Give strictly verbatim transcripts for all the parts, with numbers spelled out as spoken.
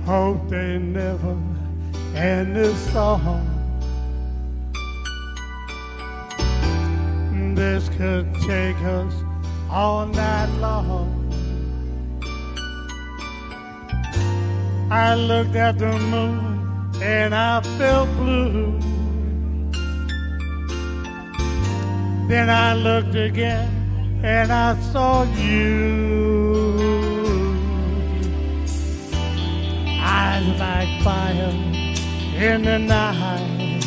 hope they never end this song. This could take us all night long. I looked at the moon and I felt blue. Then I looked again and I saw you. Eyes like fire in the night,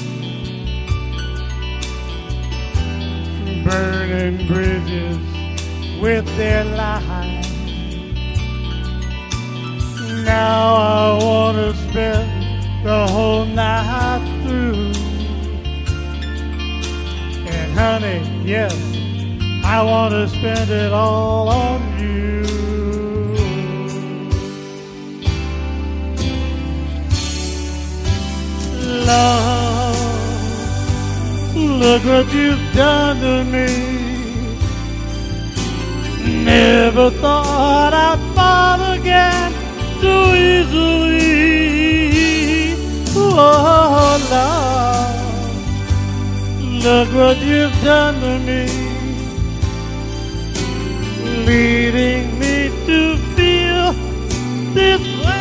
burning bridges with their light. Now I want to spend the whole night through. And honey, yes, I want to spend it all on you. Love, look what you've done to me. Never thought I'd fall again so easily. Oh, love, look what you've done to me, leading me to feel this way.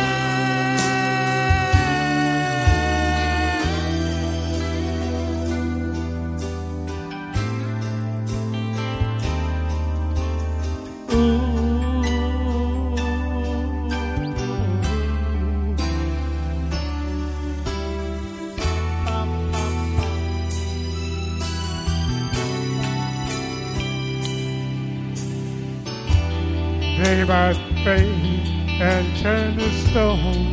Take my faith and turn to stone.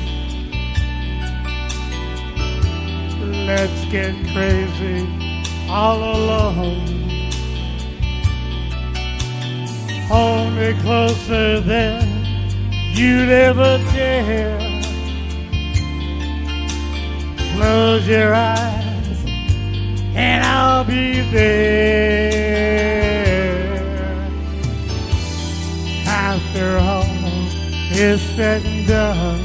Let's get crazy all alone. Hold me closer than you'd ever dare. Close your eyes and I'll be there. After all is said and done,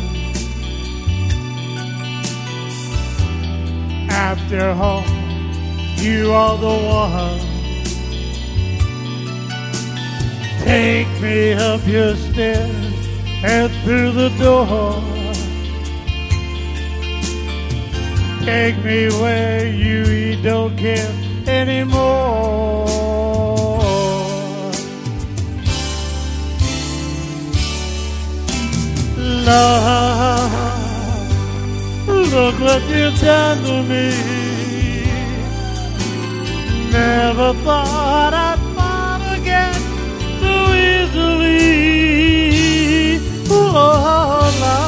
after all, you are the one. Take me up your stairs and through the door. Take me where you don't care anymore. Love, look what you've done to me. Never thought I'd fall again so easily. Oh,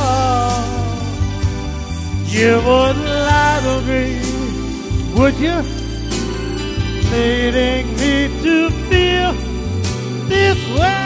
love, you wouldn't lie to me, would you? Leading me to feel this way.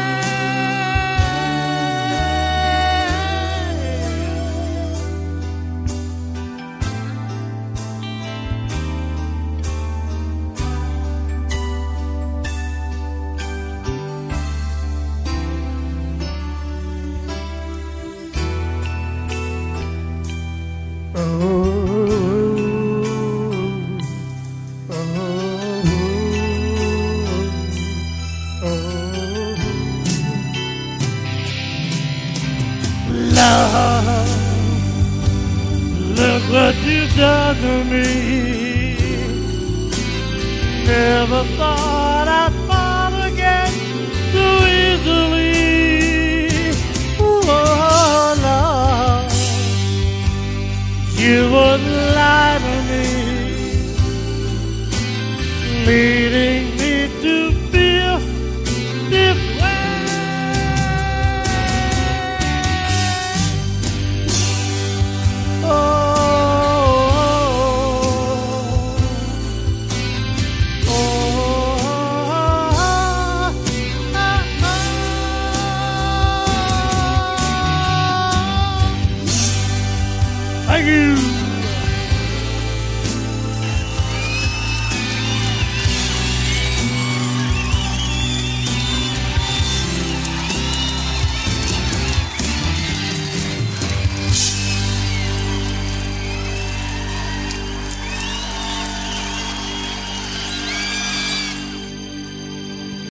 Oh, oh, oh, oh. Love, look what you've done to me. Never thought I'd fall again so easily. Oh, love, you wouldn't lie to me, leave